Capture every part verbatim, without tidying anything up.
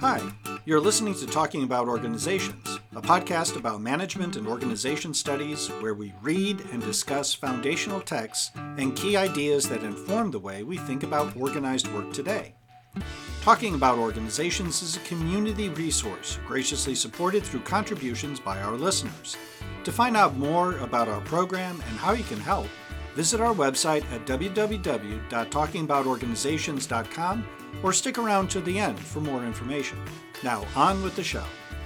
Hi, you're listening to Talking About Organizations, a podcast about management and organization studies where we read and discuss foundational texts and key ideas that inform the way we think about organized work today. Talking About Organizations is a community resource graciously supported through contributions by our listeners. To find out more about our program and how you can help, visit our website at w w w dot talking about organizations dot com or stick around to the end for more information. Now, on with the show.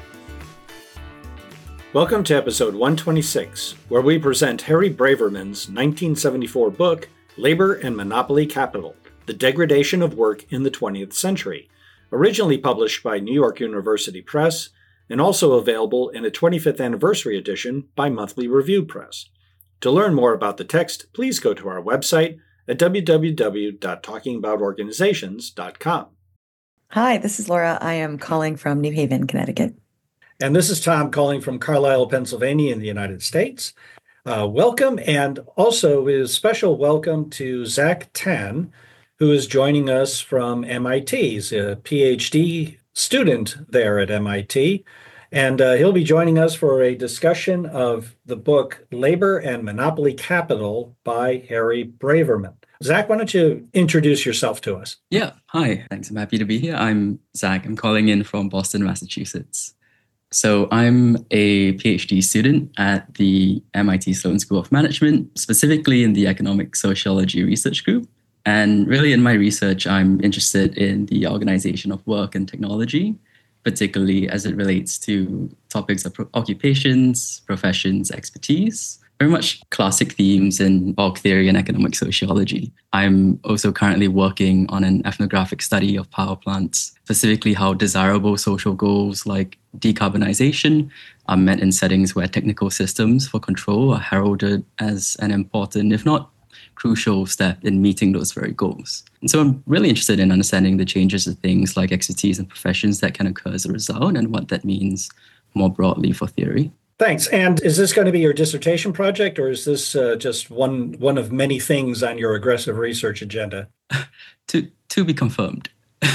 Welcome to episode one twenty-six, where we present Harry Braverman's nineteen seventy-four book, Labor and Monopoly Capital: The Degradation of Work in the twentieth Century, originally published by New York University Press and also available in a twenty-fifth anniversary edition by Monthly Review Press. To learn more about the text, please go to our website at w w w dot talking about organizations dot com. Hi, this is Laura. I am calling from New Haven, Connecticut. And this is Tom calling from Carlisle, Pennsylvania in the United States. Uh, welcome, and also a special welcome to Zach Tan, who is joining us from M I T. He's a P H D student there at M I T. And uh, he'll be joining us for a discussion of the book Labor and Monopoly Capital by Harry Braverman. Zach, why don't you introduce yourself to us? Yeah, hi. Thanks. I'm happy to be here. I'm Zach. I'm calling in from Boston, Massachusetts. So I'm a PhD student at the M I T Sloan School of Management, specifically in the Economic Sociology Research Group. And really in my research, I'm interested in the organization of work and technology, particularly as it relates to topics of occupations, professions, expertise, very much classic themes in org theory and economic sociology. I'm also currently working on an ethnographic study of power plants, specifically how desirable social goals like decarbonization are met in settings where technical systems for control are heralded as an important, if not crucial step in meeting those very goals. And so I'm really interested in understanding the changes of things like expertise and professions that can occur as a result and what that means more broadly for theory. Thanks. And is this going to be your dissertation project, or is this uh, just one one of many things on your aggressive research agenda? to to be confirmed.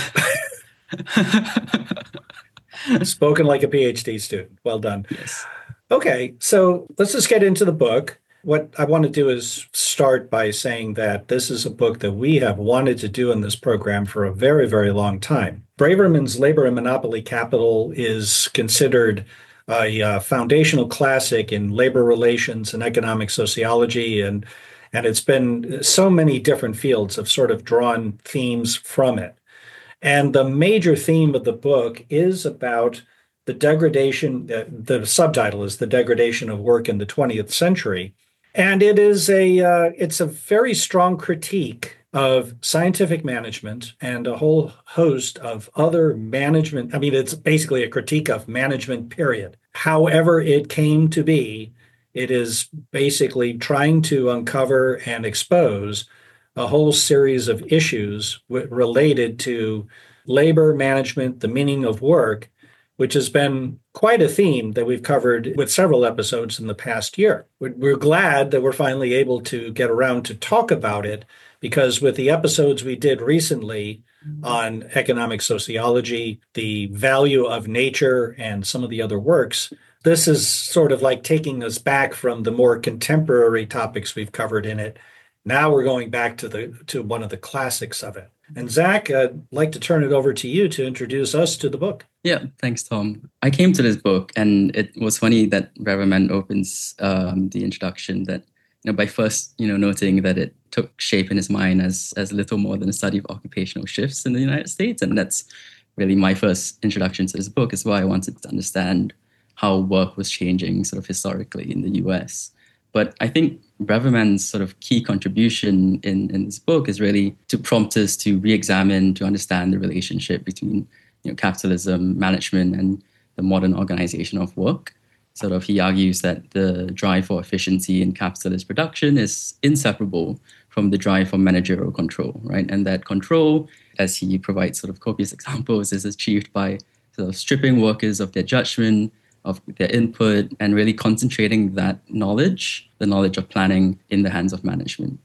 Spoken like a PhD student. Well done. Yes. Okay, so let's just get into the book. What I want to do is start by saying that this is a book that we have wanted to do in this program for a very, very long time. Braverman's Labor and Monopoly Capital is considered a uh, foundational classic in labor relations and economic sociology, and and it's been so many different fields have sort of drawn themes from it. And the major theme of the book is about the degradation, uh, the subtitle is The Degradation of Work in the twentieth Century. And it is a uh, it's a very strong critique of scientific management and a whole host of other management. I mean, it's basically a critique of management, period. However it came to be, it is basically trying to uncover and expose a whole series of issues w- related to labor management, the meaning of work, which has been quite a theme that we've covered with several episodes in the past year. We're glad that we're finally able to get around to talk about it, because with the episodes we did recently on economic sociology, the value of nature, and some of the other works, this is sort of like taking us back from the more contemporary topics we've covered in it. Now we're going back to the to one of the classics of it. And Zach, I'd like to turn it over to you to introduce us to the book. Yeah, thanks, Tom. I came to this book, and it was funny that Braverman opens um, the introduction that, you know, by first, you know, noting that it took shape in his mind as as little more than a study of occupational shifts in the United States, and that's really my first introduction to this book. Is why I wanted to understand how work was changing sort of historically in the U S. But I think Braverman's sort of key contribution in, in this book is really to prompt us to re-examine, to understand the relationship between, you know, capitalism, management, and the modern organization of work. Sort of, he argues that the drive for efficiency in capitalist production is inseparable from the drive for managerial control, right? And that control, as he provides sort of copious examples, is achieved by sort of stripping workers of their judgment, of their input, and really concentrating that knowledge, the knowledge of planning, in the hands of management, right?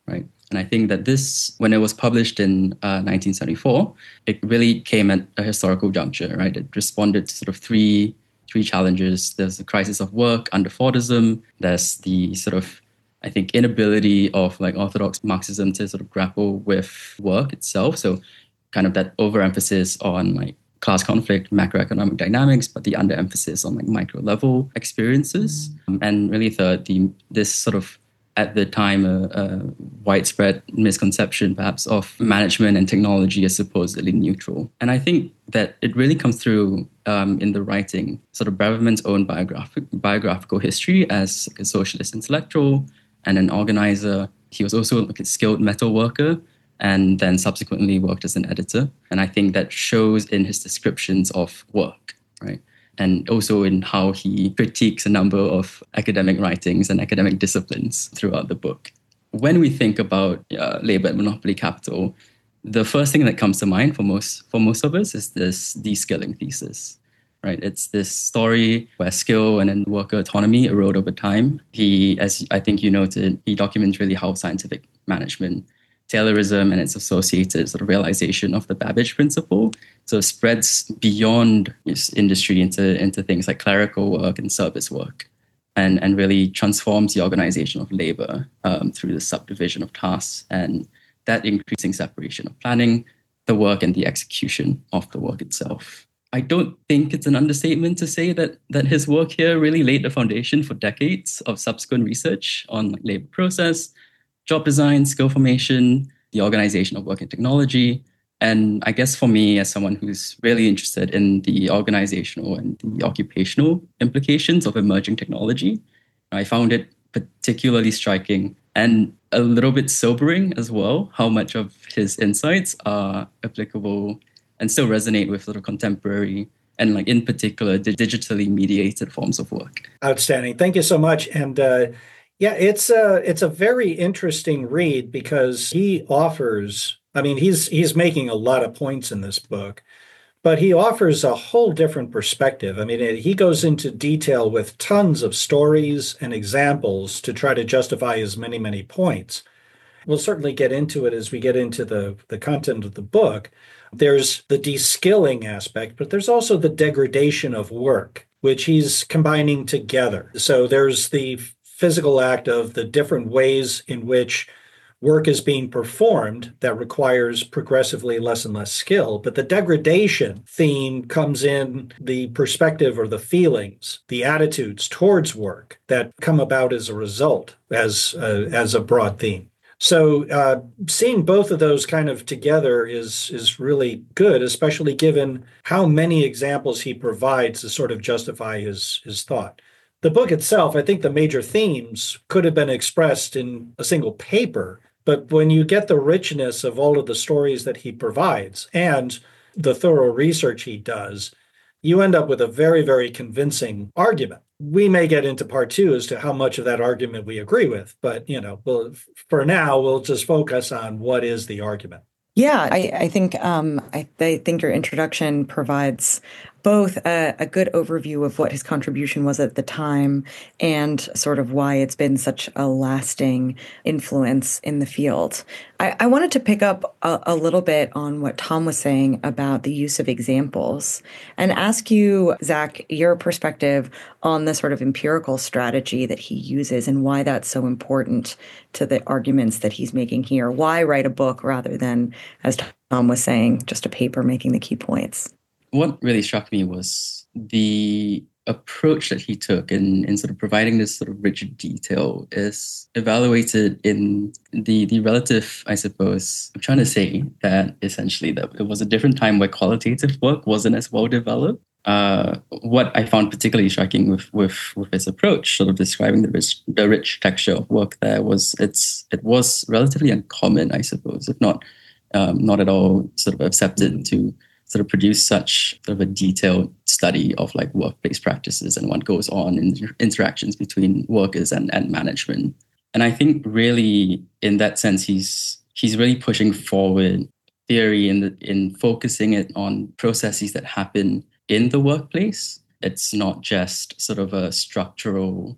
And I think that this, when it was published in uh, nineteen seventy-four, it really came at a historical juncture, right? It responded to sort of three three challenges. There's the crisis of work under Fordism. There's the sort of, I think, inability of like orthodox Marxism to sort of grapple with work itself. So kind of that overemphasis on like class conflict, macroeconomic dynamics, but the underemphasis on like micro level experiences. Um, and really third, the this sort of at the time a, a widespread misconception perhaps of management and technology as supposedly neutral. And I think that it really comes through um, in the writing, sort of Braverman's own biographic, biographical history as a socialist intellectual and an organizer. He was also like a skilled metal worker and then subsequently worked as an editor. And I think that shows in his descriptions of work, right? And also in how he critiques a number of academic writings and academic disciplines throughout the book. When we think about uh, labor and monopoly capital, the first thing that comes to mind for most for most of us is this de-skilling thesis, right? It's this story where skill and then worker autonomy erode over time. He, as I think you noted, he documents really how scientific management, Taylorism and its associated sort of realization of the Babbage principle so it spreads beyond this industry into, into things like clerical work and service work and, and really transforms the organization of labor um, through the subdivision of tasks and that increasing separation of planning, the work and the execution of the work itself. I don't think it's an understatement to say that that his work here really laid the foundation for decades of subsequent research on like, labor process, job design, skill formation, the organization of work and technology. And I guess for me, as someone who's really interested in the organizational and the occupational implications of emerging technology, I found it particularly striking and a little bit sobering as well, how much of his insights are applicable and still resonate with sort of contemporary and like in particular, the digitally mediated forms of work. Outstanding. Thank you so much. And uh, yeah, it's a, it's a very interesting read because he offers, I mean, he's he's making a lot of points in this book, but he offers a whole different perspective. I mean, it, he goes into detail with tons of stories and examples to try to justify his many, many points. We'll certainly get into it as we get into the, the content of the book. There's the de-skilling aspect, but there's also the degradation of work, which he's combining together. So there's the physical act of the different ways in which work is being performed that requires progressively less and less skill. But the degradation theme comes in the perspective or the feelings, the attitudes towards work that come about as a result, as, uh, as a broad theme. So uh, seeing both of those kind of together is, is really good, especially given how many examples he provides to sort of justify his, his thought. The book itself, I think the major themes could have been expressed in a single paper, but when you get the richness of all of the stories that he provides and the thorough research he does, you end up with a very, very convincing argument. We may get into part two as to how much of that argument we agree with, but you know, we'll, for now, we'll just focus on what is the argument. Yeah, I, I think um, I, I think your introduction provides both a, a good overview of what his contribution was at the time and sort of why it's been such a lasting influence in the field. I, I wanted to pick up a, a little bit on what Tom was saying about the use of examples and ask you, Zach, your perspective on the sort of empirical strategy that he uses and why that's so important to the arguments that he's making here. Why write a book rather than, as Tom was saying, just a paper making the key points? What really struck me was the approach that he took in, in sort of providing this sort of rich detail is evaluated in the, the relative, I suppose, I'm trying to say that essentially that it was a different time where qualitative work wasn't as well developed. Uh, what I found particularly striking with, with, with his approach, sort of describing the rich, the rich texture of work there was it's it was relatively uncommon, I suppose, if not um, not at all sort of accepted to sort of produce such sort of a detailed study of like workplace practices and what goes on in interactions between workers and, and management. And I think really in that sense, he's he's really pushing forward theory in the, in focusing it on processes that happen in the workplace. It's not just sort of a structural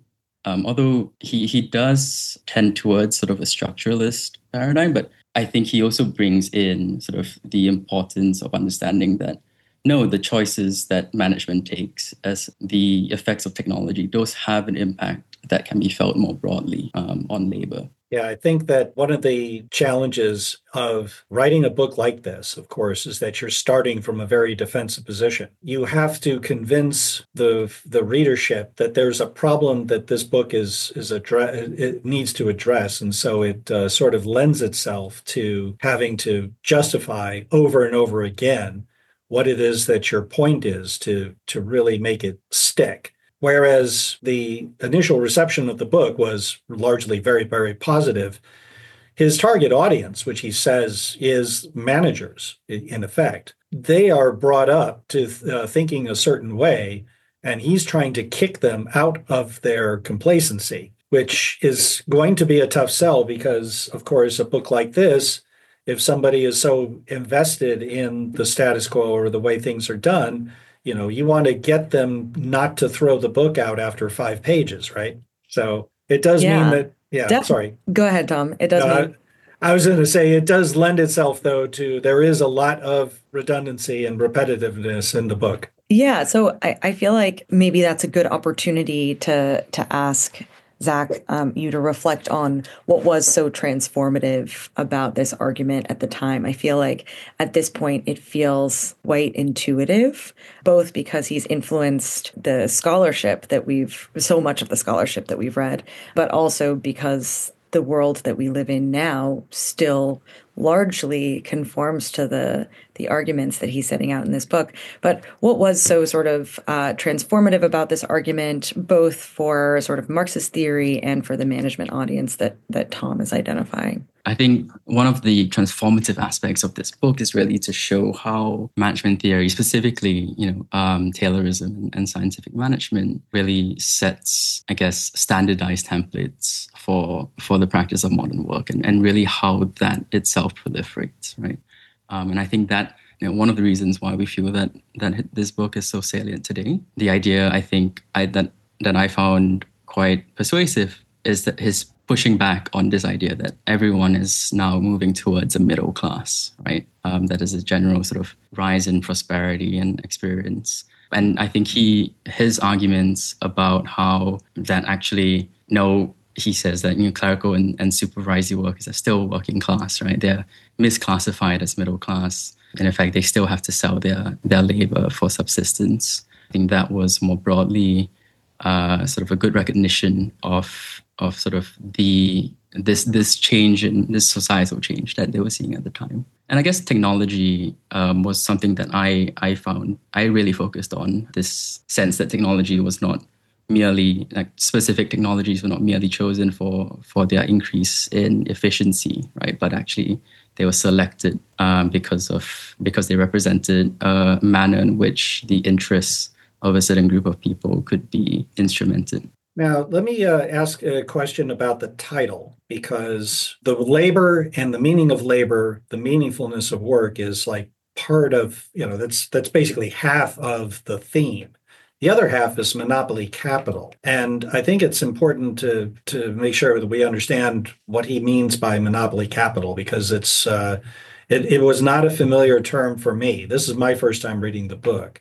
Um, although he he does tend towards sort of a structuralist paradigm, but I think he also brings in sort of the importance of understanding that no, the choices that management takes as the effects of technology, those have an impact that can be felt more broadly um, on labor. Yeah, I think that one of the challenges of writing a book like this, of course, is that you're starting from a very defensive position. You have to convince the the readership that there's a problem that this book is is address it needs to address, and so it uh, sort of lends itself to having to justify over and over again what it is that your point is to to really make it stick. Whereas the initial reception of the book was largely very, very positive. His target audience, which he says is managers, in effect, they are brought up to uh, thinking a certain way, and he's trying to kick them out of their complacency, which is going to be a tough sell because, of course, a book like this, if somebody is so invested in the status quo or the way things are done, you know, you want to get them not to throw the book out after five pages, right? So it does Yeah. mean that, yeah, Def- sorry. Go ahead, Tom. It does Uh, mean. I was going to say it does lend itself, though, to there is a lot of redundancy and repetitiveness in the book. Yeah, so I, I feel like maybe that's a good opportunity to to ask Zach, um, you to reflect on what was so transformative about this argument at the time. I feel like at this point it feels quite intuitive, both because he's influenced the scholarship that we've, so much of the scholarship that we've read, but also because the world that we live in now still largely conforms to the the arguments that he's setting out in this book. But what was so sort of uh, transformative about this argument, both for sort of Marxist theory and for the management audience that that Tom is identifying? I think one of the transformative aspects of this book is really to show how management theory, specifically, you know, um, Taylorism and, and scientific management, really sets, I guess, standardized templates for for the practice of modern work, and, and really how that itself proliferates, right? Um, and I think that, you know, one of the reasons why we feel that that this book is so salient today, the idea I think I, that that I found quite persuasive is that his pushing back on this idea that everyone is now moving towards a middle class, right? Um, that is a general sort of rise in prosperity and experience. And I think he his arguments about how that actually, no, he says that, you know, clerical and, and supervisory workers are still working class, right? They're misclassified as middle class. In effect, they still have to sell their, their labor for subsistence. I think that was more broadly uh, sort of a good recognition of of sort of the this this change in this societal change that they were seeing at the time. And I guess technology um, was something that I I found I really focused on, this sense that technology was not merely, like, specific technologies were not merely chosen for for their increase in efficiency, right? But actually they were selected um, because of because they represented a manner in which the interests of a certain group of people could be instrumented. Now, let me uh, ask a question about the title, because the labor and the meaning of labor, the meaningfulness of work is like part of, you know, that's that's basically half of the theme. The other half is monopoly capital. And I think it's important to to make sure that we understand what he means by monopoly capital, because it's uh, it, it was not a familiar term for me. This is my first time reading the book.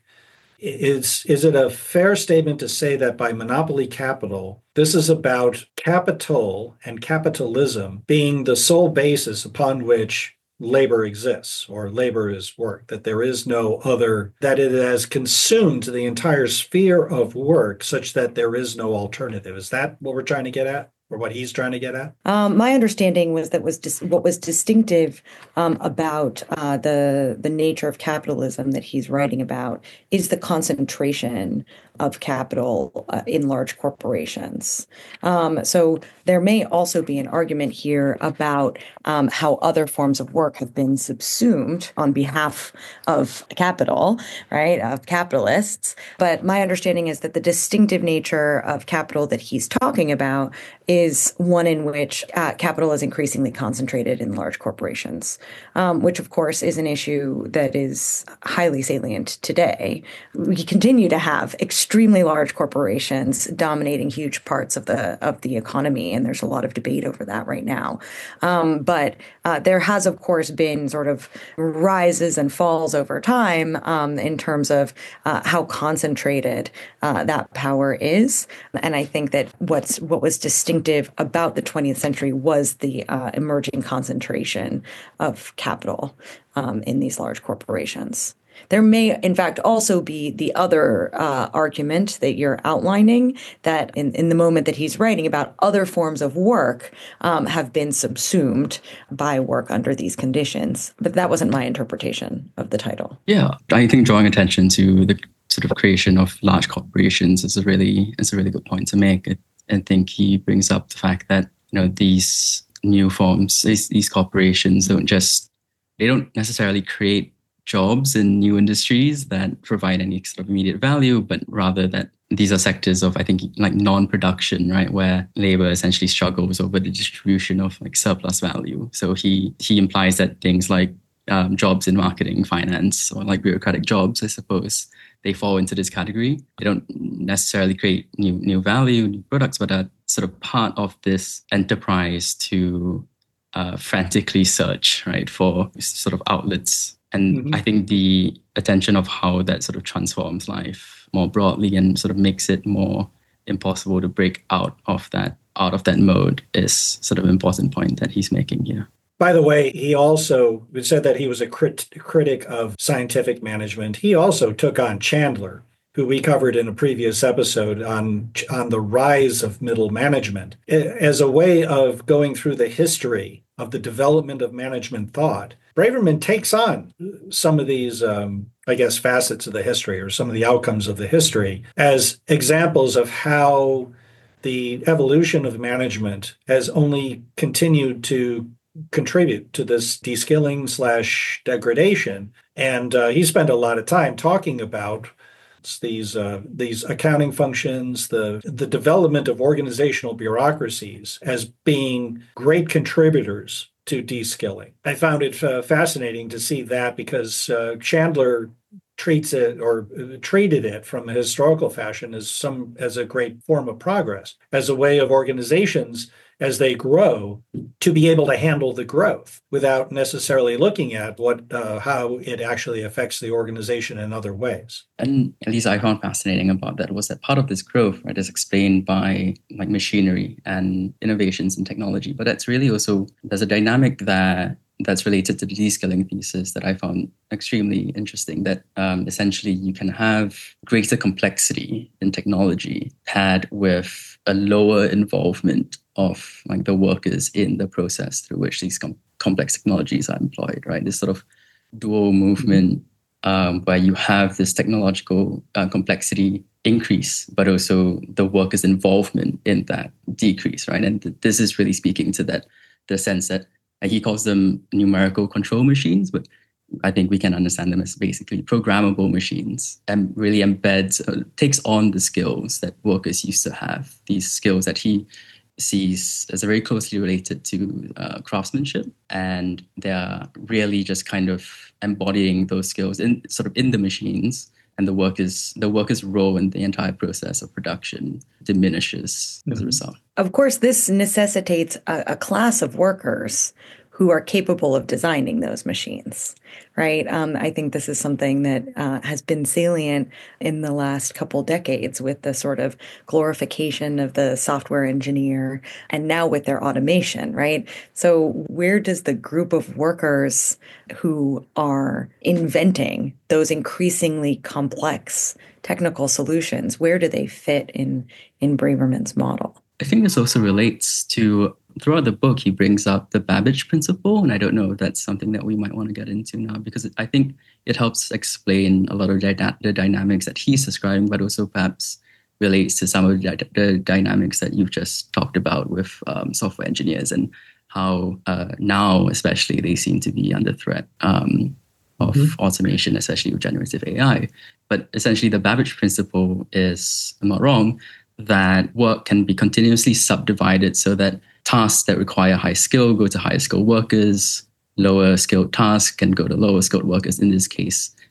Is, is it a fair statement to say that by monopoly capital, this is about capital and capitalism being the sole basis upon which labor exists, or labor is work, that there is no other, that it has consumed the entire sphere of work such that there is no alternative? Is that what we're trying to get at? Or what he's trying to get at? Um, my understanding was that was dis- what was distinctive um, about uh, the the nature of capitalism that he's writing about is the concentration of capital uh, in large corporations. Um, so there may also be an argument here about um, how other forms of work have been subsumed on behalf of capital, right, of capitalists. But my understanding is that the distinctive nature of capital that he's talking about is one in which uh, capital is increasingly concentrated in large corporations, um, which, of course, is an issue that is highly salient today. We continue to have extreme extremely large corporations dominating huge parts of the of the economy, and there's a lot of debate over that right now. Um, but uh, there has, of course, been sort of rises and falls over time um, in terms of uh, how concentrated uh, that power is. And I think that what's what was distinctive about the twentieth century was the uh, emerging concentration of capital um, in these large corporations. There may, in fact, also be the other uh, argument that you're outlining, that in, in the moment that he's writing about, other forms of work um, have been subsumed by work under these conditions. But that wasn't my interpretation of the title. Yeah, I think drawing attention to the sort of creation of large corporations is a really is a really good point to make. I, I think he brings up the fact that, you know, these new forms, these, these corporations don't just, they don't necessarily create jobs in new industries that provide any sort of immediate value, but rather that these are sectors of, I think, like non-production, right, where labor essentially struggles over the distribution of like surplus value. So he he implies that things like um, jobs in marketing, finance, or like bureaucratic jobs, I suppose, they fall into this category. They don't necessarily create new new value, new products, but are sort of part of this enterprise to uh, frantically search, right, for sort of outlets. And mm-hmm. I think the attention of how that sort of transforms life more broadly and sort of makes it more impossible to break out of that out of that mode is sort of an important point that he's making here. By the way, he also said that he was a crit- critic of scientific management. He also took on Chandler, who we covered in a previous episode on, on the rise of middle management, as a way of going through the history of the development of management thought. Braverman takes on some of these, um, I guess, facets of the history or some of the outcomes of the history as examples of how the evolution of management has only continued to contribute to this de-skilling slash degradation. And uh, he spent a lot of time talking about these uh, these accounting functions, the the development of organizational bureaucracies as being great contributors to de-skilling. I found it uh, fascinating to see that because uh, Chandler treats it or uh, treated it from a historical fashion as some as a great form of progress, as a way of organizations as they grow to be able to handle the growth without necessarily looking at what uh, how it actually affects the organization in other ways. And at least I found fascinating about that was that part of this growth, right, is explained by like machinery and innovations in technology. But that's really also, there's a dynamic that that's related to the de-skilling thesis that I found extremely interesting, that um, essentially you can have greater complexity in technology paired with a lower involvement of like the workers in the process through which these com- complex technologies are employed, right? This sort of dual movement um, where you have this technological uh, complexity increase, but also the workers' involvement in that decrease, right? And th- this is really speaking to that, the sense that uh, he calls them numerical control machines, but I think we can understand them as basically programmable machines, and really embeds, uh, takes on the skills that workers used to have, these skills that he sees as very closely related to uh, craftsmanship, and they're really just kind of embodying those skills in sort of in the machines, and the workers the workers' role in the entire process of production diminishes mm-hmm. as a result. Of course, this necessitates a, a class of workers who are capable of designing those machines, right? Um, I think this is something that uh, has been salient in the last couple decades with the sort of glorification of the software engineer, and now with their automation, right? So where does the group of workers who are inventing those increasingly complex technical solutions, where do they fit in, in Braverman's model? I think this also relates to, throughout the book, he brings up the Babbage principle. And I don't know if that's something that we might want to get into now, because I think it helps explain a lot of the, the dynamics that he's describing, but also perhaps relates to some of the, the dynamics that you've just talked about with um, software engineers, and how uh, now, especially, they seem to be under threat um, of mm-hmm. automation, especially with generative A I. But essentially, the Babbage principle is, I'm not wrong, that work can be continuously subdivided so that tasks that require high skill go to higher skilled workers, lower skilled tasks can go to lower skilled workers, in this case,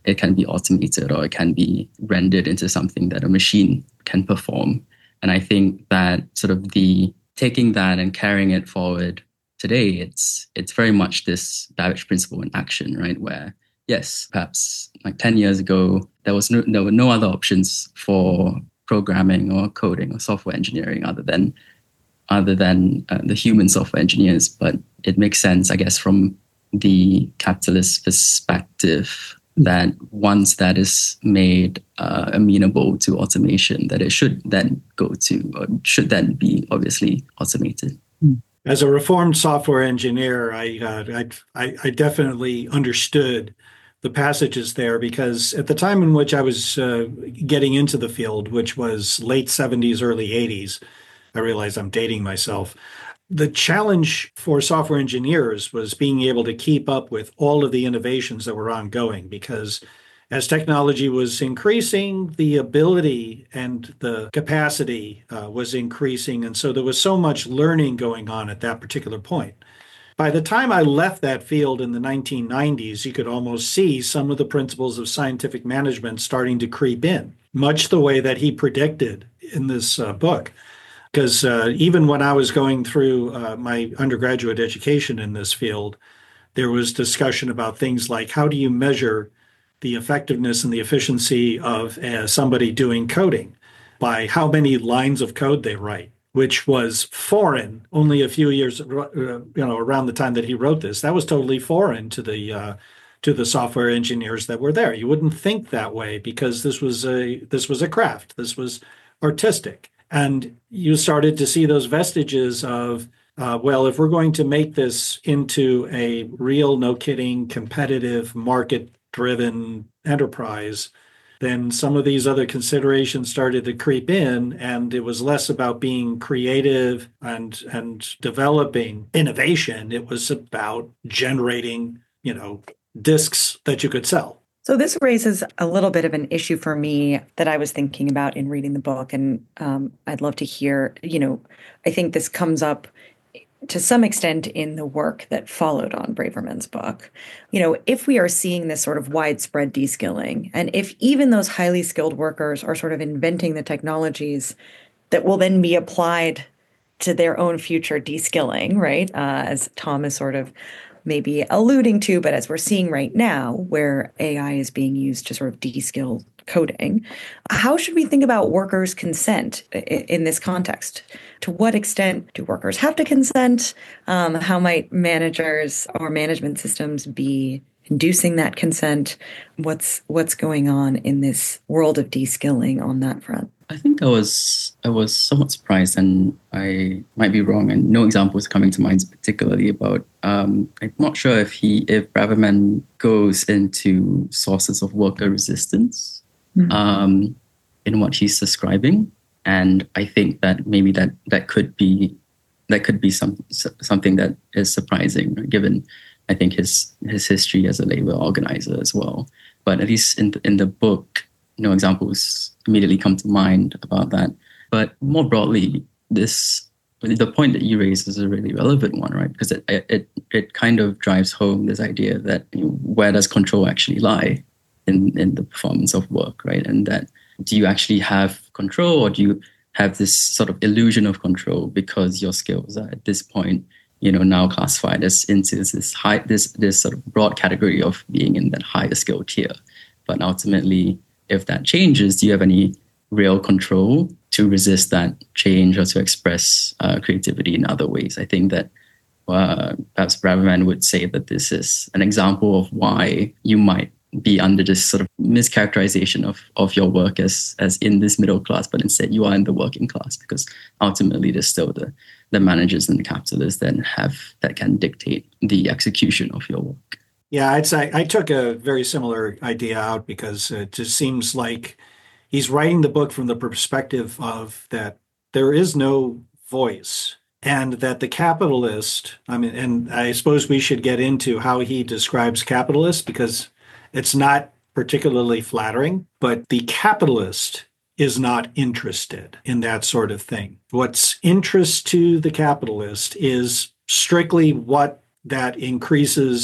it can be automated or it can be rendered into something that a machine can perform. And I think that sort of the taking that and carrying it forward today, it's it's very much this Babbage principle in action, right? Where yes, perhaps like ten years ago, there was no there were no other options for programming or coding or software engineering other than other than uh, the human software engineers. But it makes sense, I guess, from the capitalist perspective that once that is made uh, amenable to automation, that it should then go to, or should then be obviously automated. As a reformed software engineer, I, uh, I, I definitely understood the passages there, because at the time in which I was uh, getting into the field, which was late seventies, early eighties, I realize I'm dating myself. The challenge for software engineers was being able to keep up with all of the innovations that were ongoing, because as technology was increasing, the ability and the capacity uh, was increasing. And so there was so much learning going on at that particular point. By the time I left that field in the nineteen nineties, you could almost see some of the principles of scientific management starting to creep in, much the way that he predicted in this uh, book. Because uh, even when I was going through uh, my undergraduate education in this field, there was discussion about things like, how do you measure the effectiveness and the efficiency of uh, somebody doing coding? By how many lines of code they write, which was foreign only a few years, uh, you know, around the time that he wrote this. That was totally foreign to the uh, to the software engineers that were there. You wouldn't think that way, because this was a this was a craft. This was artistic. And you started to see those vestiges of, uh, well, if we're going to make this into a real, no kidding, competitive, market-driven enterprise, then some of these other considerations started to creep in, and it was less about being creative and and developing innovation. It was about generating, you know, discs that you could sell. So this raises a little bit of an issue for me that I was thinking about in reading the book, and um, I'd love to hear, you know, I think this comes up to some extent in the work that followed on Braverman's book. You know, if we are seeing this sort of widespread de-skilling, and if even those highly skilled workers are sort of inventing the technologies that will then be applied to their own future de-skilling, right, uh, as Tom is sort of maybe alluding to, but as we're seeing right now, where A I is being used to sort of de-skill coding, how should we think about workers' consent in this context? To what extent do workers have to consent? Um, how might managers or management systems be inducing that consent? What's what's going on in this world of de-skilling on that front? I think I was I was somewhat surprised, and I might be wrong, and no examples coming to mind particularly about. Um, I'm not sure if he if Braverman goes into sources of worker resistance mm-hmm. um, in what he's describing, and I think that maybe that that could be that could be some something that is surprising, given I think his his history as a labor organizer as well. But at least in the, in the book, no examples immediately come to mind about that. But more broadly, this the point that you raised is a really relevant one, right? Because it it it kind of drives home this idea that, you know, where does control actually lie in in the performance of work, right? And that, do you actually have control, or do you have this sort of illusion of control because your skills are at this point, you know, now classified as into this high this this sort of broad category of being in that higher skill tier. But ultimately, if that changes, do you have any real control to resist that change or to express uh, creativity in other ways? I think that uh, perhaps Braverman would say that this is an example of why you might be under this sort of mischaracterization of, of your work as as in this middle class, but instead you are in the working class, because ultimately there's still the, the managers and the capitalists that have that can dictate the execution of your work. Yeah, I'd say I took a very similar idea out, because it just seems like he's writing the book from the perspective of that there is no voice, and that the capitalist, I mean, and I suppose we should get into how he describes capitalists, because it's not particularly flattering, but the capitalist is not interested in that sort of thing. What's interest to the capitalist is strictly what that increases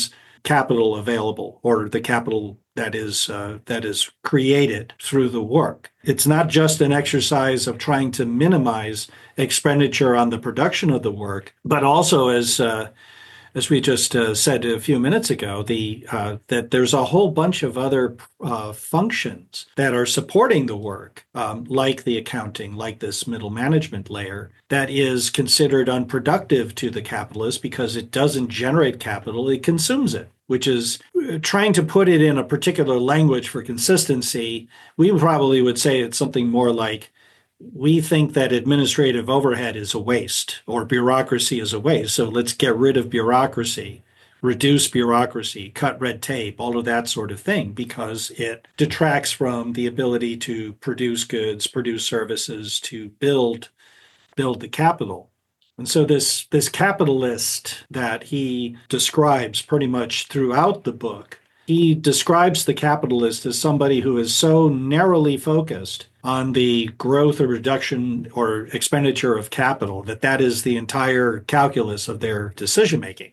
capital available or the capital that is uh, that is created through the work. It's not just an exercise of trying to minimize expenditure on the production of the work, but also as uh, as we just uh, said a few minutes ago, the uh, that there's a whole bunch of other uh, functions that are supporting the work, um, like the accounting, like this middle management layer, that is considered unproductive to the capitalist because it doesn't generate capital, it consumes it, which is trying to put it in a particular language for consistency. We probably would say it's something more like, we think that administrative overhead is a waste or bureaucracy is a waste. So let's get rid of bureaucracy, reduce bureaucracy, cut red tape, all of that sort of thing, because it detracts from the ability to produce goods, produce services, to build, build the capital. And so this, this capitalist that he describes pretty much throughout the book, he describes the capitalist as somebody who is so narrowly focused on the growth or reduction or expenditure of capital that that is the entire calculus of their decision making.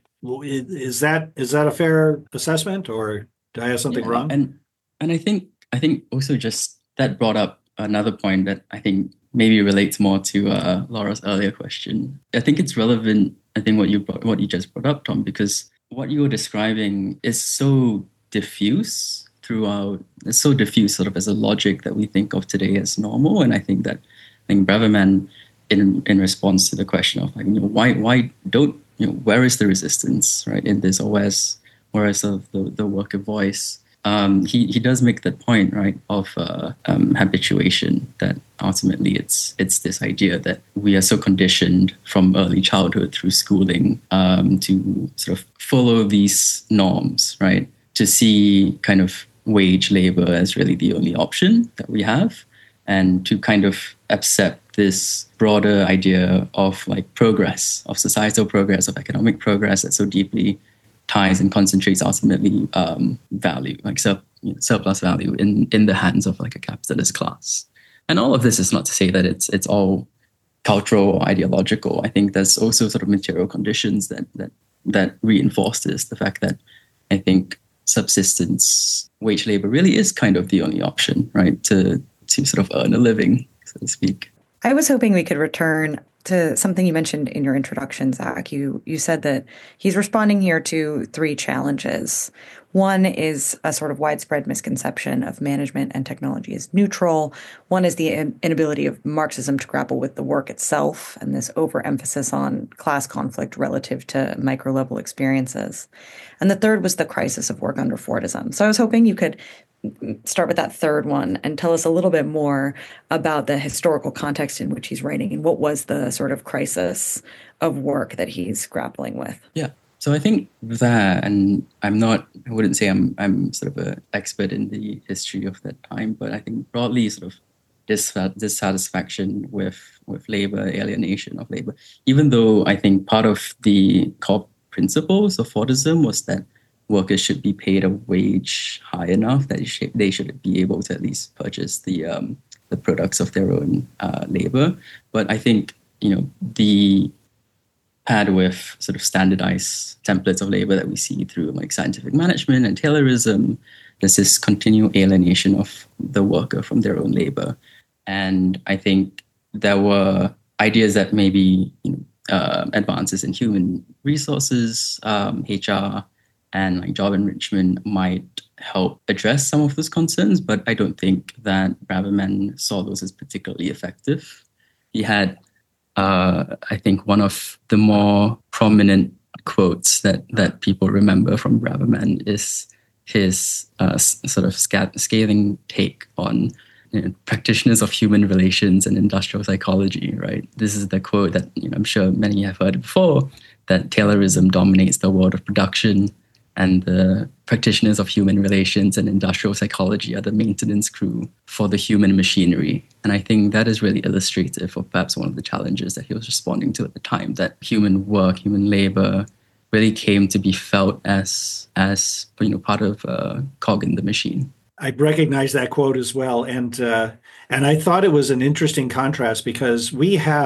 Is that is that a fair assessment, or did I have something yeah, wrong? And and I think I think also just that brought up another point that I think maybe relates more to uh, Laura's earlier question. I think it's relevant. I think what you brought, what you just brought up, Tom, because what you were describing is so diffuse throughout. It's so diffuse, sort of as a logic that we think of today as normal. And I think that I think Braverman, in in response to the question of like, you know, why why don't you know where is the resistance, right, in this, or where's where's the the, the worker voice? Um, he he does make that point, right, of uh, um, habituation, that ultimately it's it's this idea that we are so conditioned from early childhood through schooling um, to sort of follow these norms, right, to see kind of wage labor as really the only option that we have, and to kind of accept this broader idea of like progress, of societal progress, of economic progress that so deeply ties and concentrates ultimately um, value, like sur- you know, surplus value in, in the hands of like a capitalist class. And all of this is not to say that it's it's all cultural or ideological. I think there's also sort of material conditions that that that reinforce this. The fact that I think subsistence wage labor really is kind of the only option, right, to to sort of earn a living, so to speak. I was hoping we could return to something you mentioned in your introduction, Zach. You you said that he's responding here to three challenges. One is a sort of widespread misconception of management and technology as neutral. One is the inability of Marxism to grapple with the work itself and this overemphasis on class conflict relative to micro-level experiences. And the third was the crisis of work under Fordism. So I was hoping you could start with that third one and tell us a little bit more about the historical context in which he's writing and what was the sort of crisis of work that he's grappling with. Yeah. So I think that, and I'm not, I wouldn't say I'm I'm sort of an expert in the history of that time, but I think broadly sort of dis- dissatisfaction with, with labor, alienation of labor, even though I think part of the core principles of Fordism was that workers should be paid a wage high enough that they should be able to at least purchase the um, the products of their own uh, labor. But I think, you know, the paired with sort of standardized templates of labor that we see through like scientific management and Taylorism, there's this continual alienation of the worker from their own labor. And I think there were ideas that maybe, you know, uh, advances in human resources, um, H R, and like job enrichment might help address some of those concerns, but I don't think that Braverman saw those as particularly effective. He had, uh, I think, one of the more prominent quotes that that people remember from Braverman is his uh, sort of scat- scathing take on, you know, practitioners of human relations and industrial psychology, right? This is the quote that, you know, I'm sure many have heard before, that Taylorism dominates the world of production, and the practitioners of human relations and industrial psychology are the maintenance crew for the human machinery. And I think that is really illustrative of perhaps one of the challenges that he was responding to at the time, that human work, human labor really came to be felt as, as you know, part of a cog in the machine. I recognize that quote as well. And, uh, and I thought it was an interesting contrast because we have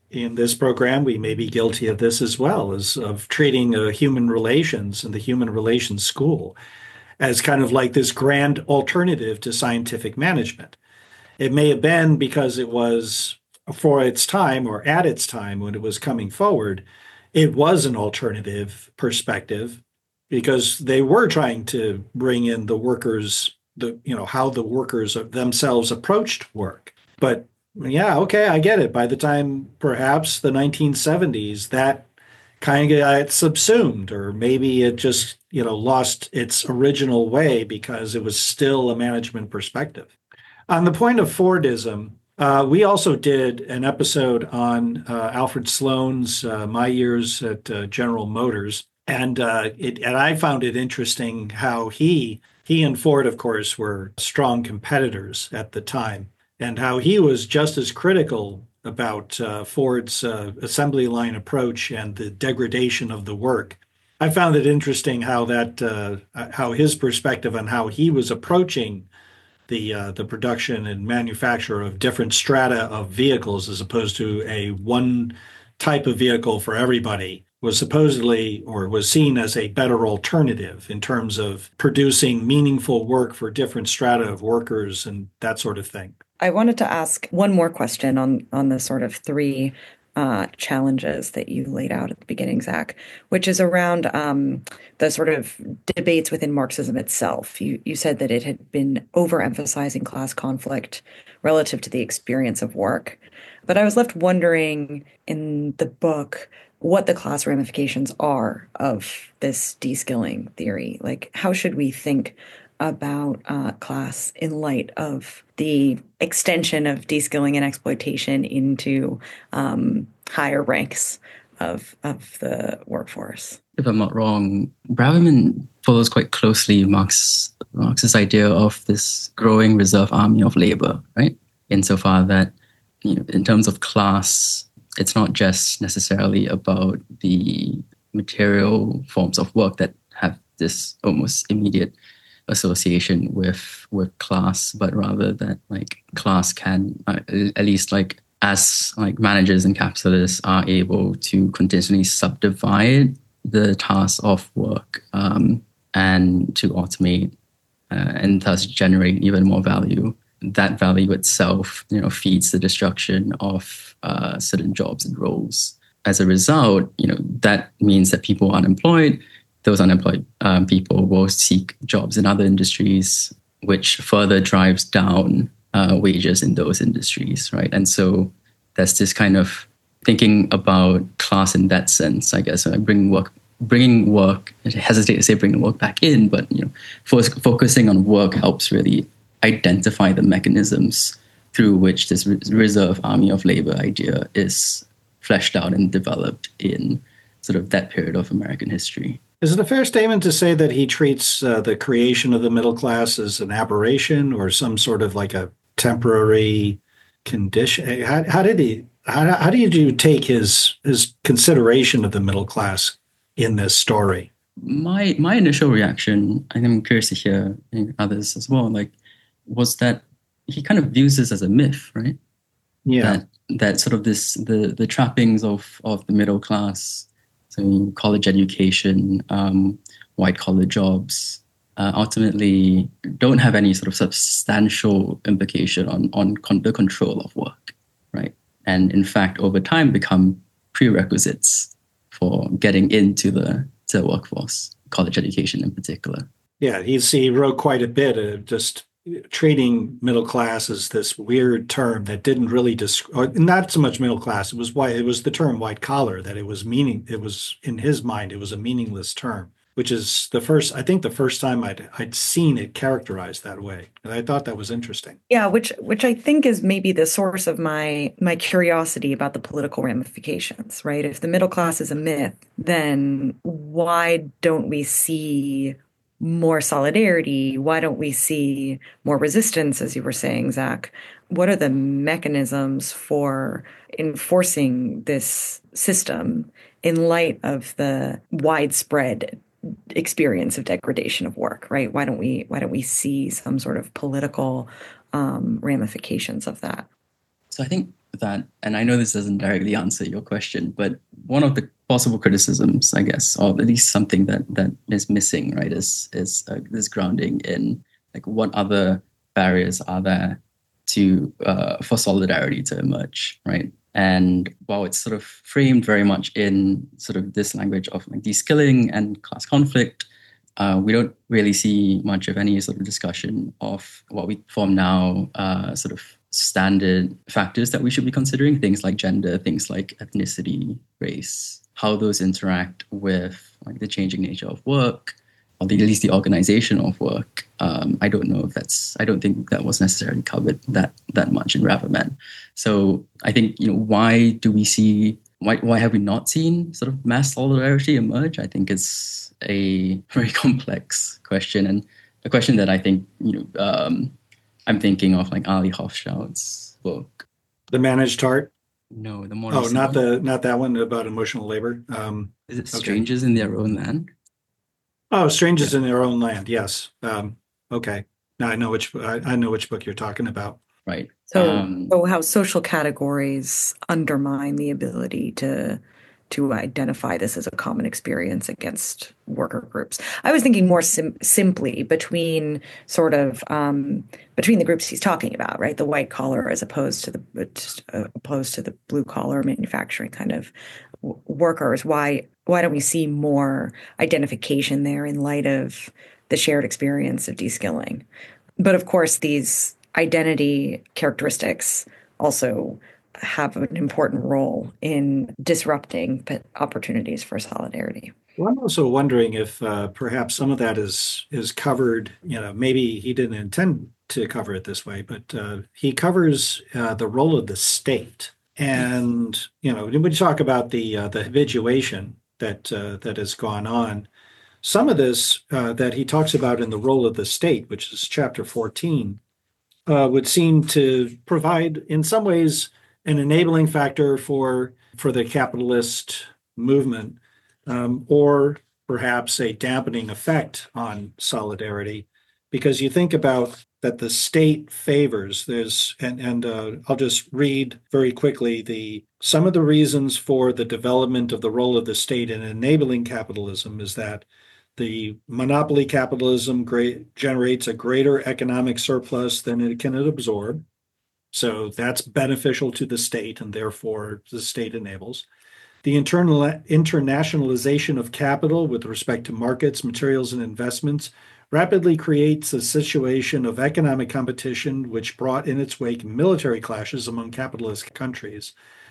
in this program, we may be guilty of this as well, as of treating uh, human relations and the human relations school as kind of like this grand alternative to scientific management. It may have been because it was for its time or at its time when it was coming forward, it was an alternative perspective because they were trying to bring in the workers, the you know, how the workers themselves approached work. But yeah, okay, I get it. By the time perhaps the nineteen seventies, that kind of got subsumed, or maybe it just, you know, lost its original way because it was still a management perspective. On the point of Fordism, uh, we also did an episode on uh, Alfred Sloan's uh, My Years at uh, General Motors, and uh, it and I found it interesting how he he and Ford, of course, were strong competitors at the time, and how he was just as critical about uh, Ford's uh, assembly line approach and the degradation of the work. I found it interesting how that uh, how his perspective on how he was approaching the uh, the production and manufacture of different strata of vehicles as opposed to a one type of vehicle for everybody was supposedly or was seen as a better alternative in terms of producing meaningful work for different strata of workers and that sort of thing. I wanted to ask one more question on on the sort of three uh, challenges that you laid out at the beginning, Zach, which is around um, the sort of debates within Marxism itself. You you said that it had been overemphasizing class conflict relative to the experience of work, but I was left wondering in the book what the class ramifications are of this de-skilling theory. Like, how should we think about uh, class in light of the extension of de-skilling and exploitation into um, higher ranks of of the workforce? If I'm not wrong, Braverman follows quite closely Marx Marx's idea of this growing reserve army of labor, right? Insofar that, you know, in terms of class, it's not just necessarily about the material forms of work that have this almost immediate association with with class, but rather that like class can uh, at least like as like managers and capitalists are able to continuously subdivide the tasks of work um, and to automate uh, and thus generate even more value. That value itself, you know, feeds the destruction of uh, certain jobs and roles. As a result, you know, that means that people are unemployed. Those unemployed um, people will seek jobs in other industries, which further drives down uh, wages in those industries, right? And so there's this kind of thinking about class in that sense, I guess. Uh, bringing work, bringing work. I hesitate to say bringing work back in, but you know, fo- focusing on work helps really identify the mechanisms through which this re- reserve army of labor idea is fleshed out and developed in sort of that period of American history. Is it a fair statement to say that he treats uh, the creation of the middle class as an aberration or some sort of like a temporary condition? How, how did he? How, how did you take his his consideration of the middle class in this story? My my initial reaction, and I'm curious to hear others as well, like, was that he kind of views this as a myth, right? Yeah. That, that sort of this the the trappings of of the middle class. So college education, um, white collar jobs, uh, ultimately don't have any sort of substantial implication on on con- the control of work, right? And in fact, over time, become prerequisites for getting into the, to the workforce, college education in particular. Yeah, he's, he wrote quite a bit of just treating middle class as this weird term that didn't really describe, not so much middle class, it was white, it was the term white collar, that it was meaning, it was in his mind, it was a meaningless term, which is the first, I think the first time I'd I'd seen it characterized that way. And I thought that was interesting. Yeah, which which I think is maybe the source of my my curiosity about the political ramifications, right? If the middle class is a myth, then why don't we see more solidarity? Why don't we see more resistance, as you were saying, Zach? What are the mechanisms for enforcing this system in light of the widespread experience of degradation of work, right? Why don't we why don't we see some sort of political um, ramifications of that? So I think that, and I know this doesn't directly answer your question, but one of the possible criticisms, I guess, or at least something that that is missing, right, is is uh, this grounding in like what other barriers are there to uh, for solidarity to emerge, right? And while it's sort of framed very much in sort of this language of like de-skilling and class conflict, uh, we don't really see much of any sort of discussion of what we form now uh, sort of standard factors that we should be considering, things like gender, things like ethnicity, race, how those interact with like the changing nature of work, or the, at least the organization of work. Um, I don't know if that's, I don't think that was necessarily covered that that much in Raverman. So I think, you know, why do we see, why why have we not seen sort of mass solidarity emerge? I think it's a very complex question, and a question that I think, you know, um, I'm thinking of like Ali Hofstad's book. The Managed Heart? No, the more Oh, recent not one. the not that one about emotional labor. Um, Is it okay. Strangers in Their Own Land? Oh, Strangers in Their Own Land. Yes. Um, okay. Now I know which I, I know which book you're talking about. Right. So, Um, so how social categories undermine the ability to to identify this as a common experience against worker groups. I was thinking more sim- simply between sort of um, between the groups he's talking about, right? The white collar as opposed to the uh, opposed to the blue collar manufacturing kind of w- workers. Why why don't we see more identification there in light of the shared experience of de-skilling? But of course, these identity characteristics also have an important role in disrupting opportunities for solidarity. Well, I'm also wondering if uh, perhaps some of that is is covered. You know, maybe he didn't intend to cover it this way, but uh, he covers uh, the role of the state. And you know, when we talk about the uh, the habituation that uh, that has gone on, some of this uh, that he talks about in the role of the state, which is chapter fourteen, uh, would seem to provide, in some ways, an enabling factor for for the capitalist movement, um, or perhaps a dampening effect on solidarity, because you think about that the state favors there's and and uh, I'll just read very quickly the some of the reasons for the development of the role of the state in enabling capitalism is that the monopoly capitalism great, generates a greater economic surplus than it can absorb. So that's beneficial to the state, and therefore the state enables. The internal internationalization of capital with respect to markets, materials, and investments rapidly creates a situation of economic competition, which brought in its wake military clashes among capitalist countries.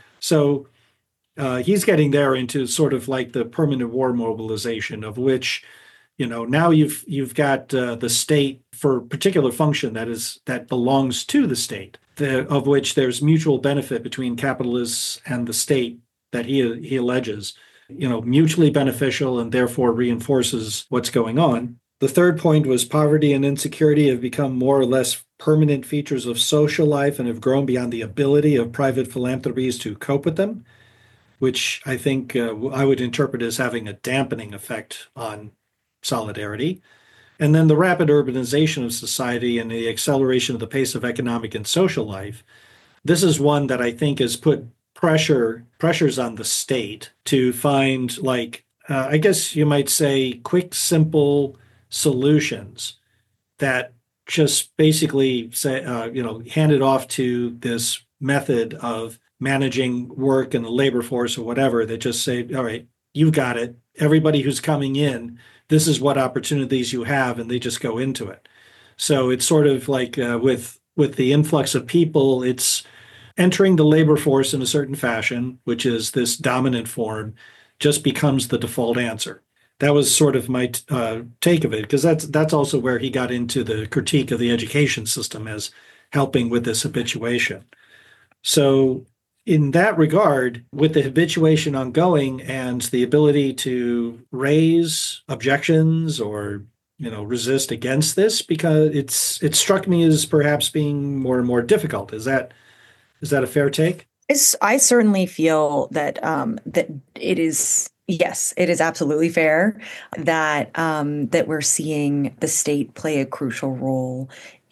So uh, he's getting there into sort of like the permanent war mobilization, of which, you know, now you've you've got uh, the state for particular function that is that belongs to the state, the, of which there's mutual benefit between capitalists and the state that he he alleges, you know, mutually beneficial and therefore reinforces what's going on. The third point was poverty and insecurity have become more or less permanent features of social life and have grown beyond the ability of private philanthropies to cope with them, which I think uh, I would interpret as having a dampening effect on solidarity. And then the rapid urbanization of society and the acceleration of the pace of economic and social life. This is one that I think has put pressure pressures on the state to find, like, uh, I guess you might say, quick, simple solutions that just basically say, uh, you know, hand it off to this method of managing work and the labor force or whatever that just say, all right, you've got it. Everybody who's coming in, this is what opportunities you have, and they just go into it. So it's sort of like uh, with with the influx of people, it's entering the labor force in a certain fashion, which is this dominant form, just becomes the default answer. That was sort of my uh, take of it, because that's that's also where he got into the critique of the education system as helping with this habituation. So in that regard, with the habituation ongoing and the ability to raise objections or, you know, resist against this, because it's it struck me as perhaps being more and more difficult. Is that is that a fair take? It's, I certainly feel that um, that it is. Yes, it is absolutely fair that um, that we're seeing the state play a crucial role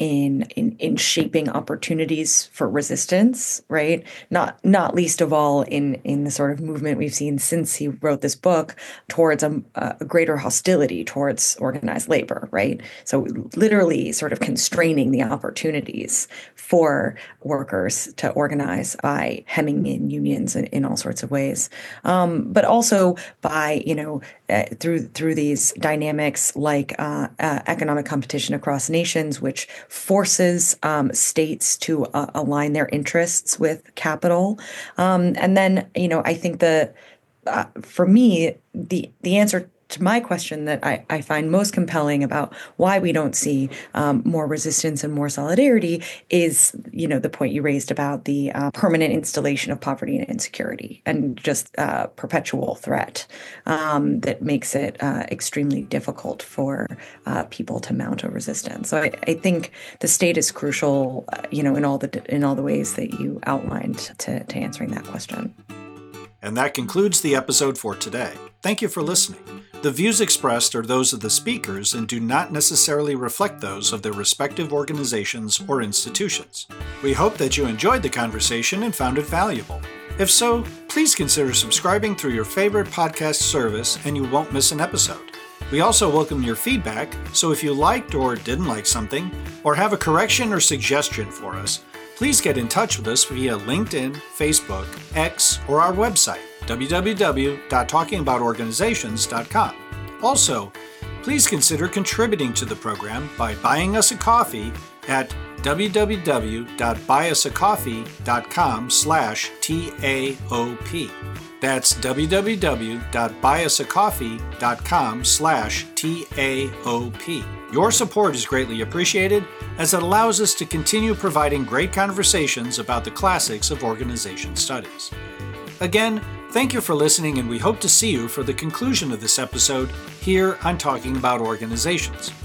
in in in shaping opportunities for resistance, right? Not not least of all in in the sort of movement we've seen since he wrote this book towards a, a greater hostility towards organized labor, right? So literally sort of constraining the opportunities for workers to organize by hemming in unions in, in all sorts of ways, um, but also by, you know, uh, through through these dynamics like uh, uh, economic competition across nations, which forces um, states to uh, align their interests with capital. Um, and then, you know, I think the uh, for me, the the answer to my question that I, I find most compelling about why we don't see um, more resistance and more solidarity is, you know, the point you raised about the uh, permanent installation of poverty and insecurity and just uh, perpetual threat um, that makes it uh, extremely difficult for uh, people to mount a resistance. So I, I think the state is crucial, uh, you know, in all the in all the ways that you outlined to, to answering that question. And that concludes the episode for today. Thank you for listening. The views expressed are those of the speakers and do not necessarily reflect those of their respective organizations or institutions. We hope that you enjoyed the conversation and found it valuable. If so, please consider subscribing through your favorite podcast service and you won't miss an episode. We also welcome your feedback, so if you liked or didn't like something, or have a correction or suggestion for us, please get in touch with us via LinkedIn, Facebook, X, or our website, w w w dot talking about organizations dot com. Also, please consider contributing to the program by buying us a coffee at w w w dot buy us a coffee dot com slash T A O P. That's w w w dot buy us a coffee dot com slash T A O P. Your support is greatly appreciated as it allows us to continue providing great conversations about the classics of organization studies. Again, thank you for listening, and we hope to see you for the conclusion of this episode here on Talking About Organizations.